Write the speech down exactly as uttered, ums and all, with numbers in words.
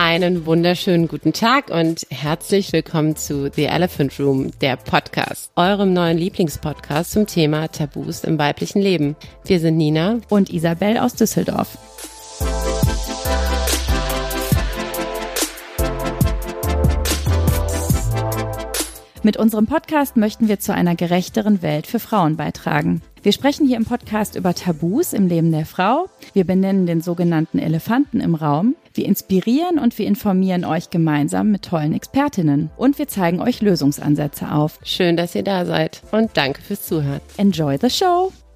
Einen wunderschönen guten Tag und herzlich willkommen zu The Elephant Room, der Podcast, eurem neuen Lieblingspodcast zum Thema Tabus im weiblichen Leben. Wir sind Nina und Isabel aus Düsseldorf. Mit unserem Podcast möchten wir zu einer gerechteren Welt für Frauen beitragen. Wir sprechen hier im Podcast über Tabus im Leben der Frau. Wir benennen den sogenannten Elefanten im Raum. Wir inspirieren und wir informieren euch gemeinsam mit tollen Expertinnen. Und wir zeigen euch Lösungsansätze auf. Schön, dass ihr da seid und danke fürs Zuhören. Enjoy the show!